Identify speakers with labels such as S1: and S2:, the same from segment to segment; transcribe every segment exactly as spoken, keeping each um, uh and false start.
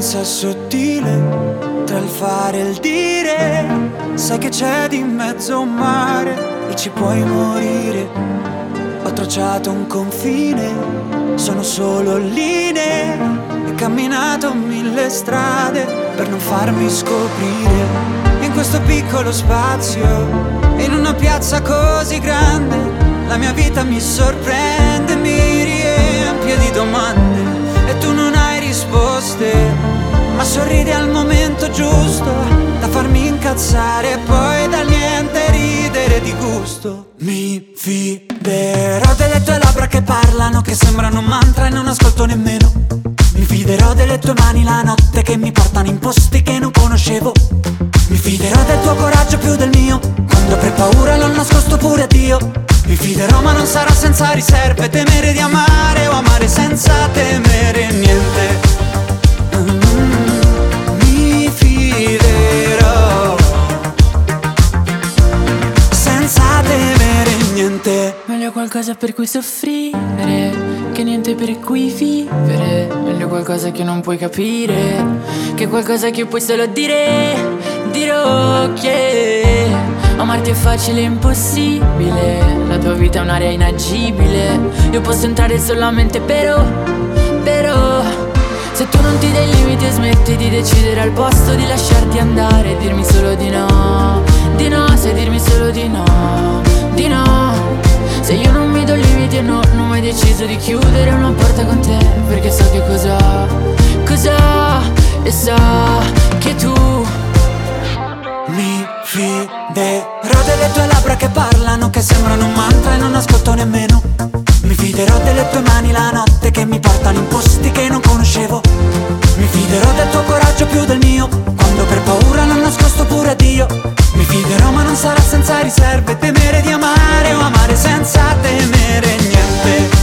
S1: differenza sottile tra il fare e il dire. Sai che c'è di mezzo un mare e ci puoi morire. Ho tracciato un confine, sono solo linee. E camminato mille strade per non farmi scoprire. In questo piccolo spazio, in una piazza così grande, la mia vita mi sorprende, mi riempie di domande. E tu non hai risposte, ma sorridi al momento giusto da farmi incazzare e poi dal niente ridere di gusto. Mi fiderò delle tue labbra che parlano, che sembrano un mantra e non ascolto nemmeno. Mi fiderò delle tue mani la notte che mi portano in posti che non conoscevo. Mi fiderò del tuo coraggio più del mio, quando per paura l'ho nascosto pure a Dio. Mi fiderò ma non sarà senza riserve, temere di amare o amare senza temere niente. mm, Mi fiderò senza temere niente.
S2: Meglio qualcosa per cui soffrire che niente per cui vivere. Meglio qualcosa che non puoi capire che qualcosa che puoi solo dire. Dirò che amarti è facile e impossibile, la tua vita è un'area inagibile. Io posso entrare solamente però, però se tu non ti dai limiti e smetti di decidere al posto di lasciarti andare, dirmi solo di no, di no, sai dirmi solo di no, di no. Se io non mi do limiti e no, non ho mai deciso di chiudere una porta con te, perché so che cosa, cosa, e so che tu
S1: mi fiderò delle tue labbra che parlano, che sembrano un mantra e non ascolto nemmeno. Mi fiderò delle tue mani la notte che mi portano in posti che non conoscevo. Mi fiderò del tuo coraggio più del mio, quando per paura l'ho nascosto pure a Dio. Mi fiderò ma non sarà senza riserve, temere di amare o amare senza temere niente.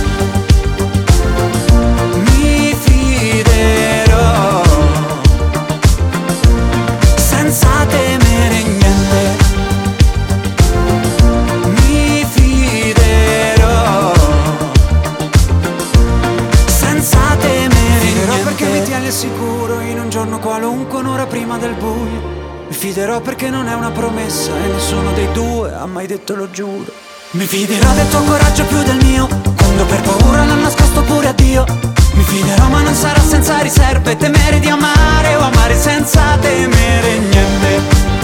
S1: Mi fiderò senza temere niente. Mi fiderò senza temere fiderò niente. Perché mi tieni al sicuro in un giorno qualunque, un'ora prima del buio. Mi fiderò perché non è una promessa e nessuno dei due ha mai detto lo giuro. Mi fiderò del tuo coraggio più del mio, quando per paura l'ho nascosto pure a Dio. Mi fiderò ma non sarà senza riserve, temere di amare o amare senza temere niente.